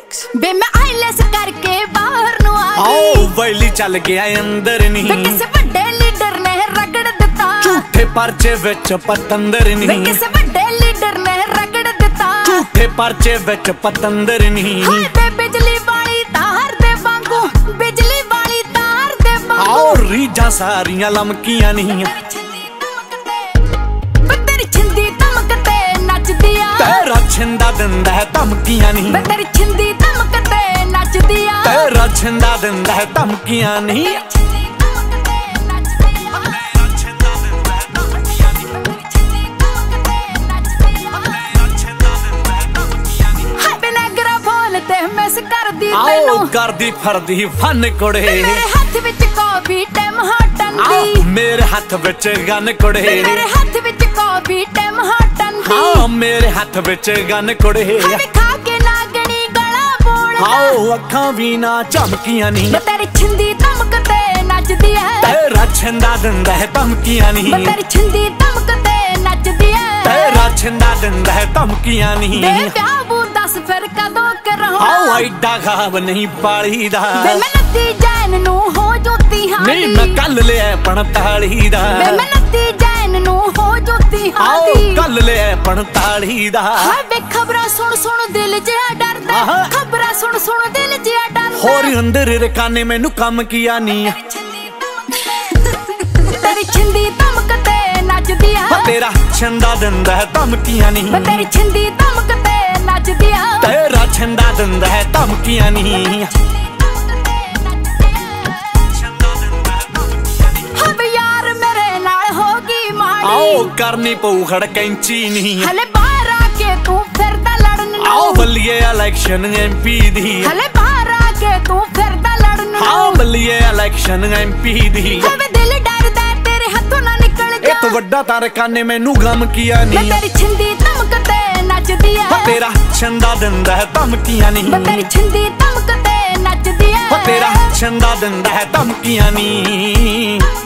बे मैं आईलेस करके बाहर नु आ गई वैली चल गया अंदर नी किसे बड़े लीडर ने रगड़ दिता झूठे परचे विच पतंदर नी किसे बड़े लीडर ने रगड़ दिता झूठे परचे विच पतंदर नी बे बिजली वाली तार दे वांगू बिजली वाली तार दे वांगू और रीझां सारियां लमकियां नी तेरा छिंदा दिंदा है धमकियां नी तेरी छिंदी धमकते नचदी आ तेरा छिंदा दिंदा है धमकियां नी करदी फरदी फन कुड़े मेरे हाथ विच कॉफी टाइम हॉटन दी मेरे हाथ विच गन कुड़े मेरे हाथ विच कॉफी टाइम हॉटन दी हाँ मेरे हाथ विच गन कुड़े खा के नागनी गला बोलदा आओ अखां भी ना झमकियां नी तेरी छिंदी धमकते नचदी है तेरा छिंदा दिंदा है धमकियां नी तेरी छिंदी धमकते नचदी है तेरा छिंदा दिंदा है धमकियां नी बे प्यार बू दस फिर कदों करहो आओ ऐडा खाब नहीं पाली दा बे मैं नत्ती जैन नू हो जोती हां नहीं मैं कल ले 45 दा बे मैं नत्ती जैन नू हो जोती हां आओ कल ले 45 दा हाय बे खबरां सुन दिल जिहा डरदा खबरां सुन दिल जिहा डरदा होर अंदर रकाने मैनू कम किया नी तेरी छिंदी धमकते नचदी आ तेरा छिंदा दिंदा है धमकियां नी तेरी छिंदी धमकते नचदी आ तेरा छिंदा दिंदा है धमकियां नी अब यार मेरे नाल होगी माड़ी आओ करनी पऊ खड़कैंची नी हले बाहर आके तू फिरदा लड़न आओ बल्लिए इलेक्शन एमपी दी हले बाहर आके तू फिरदा लड़न आओ बल्लिए इलेक्शन एमपी दी दिल डरदा तेरे हाथों ना निकल जा तो वड्डा तार काने मैनू गम किया नी तेरी छिंदी धमकते नचदी आ तेरा छिंदा दिंदा है धमकियां नी तेरी छिंदी धमकते नचदी आ तेरा छिंदा दिंदा है धमकियां नी।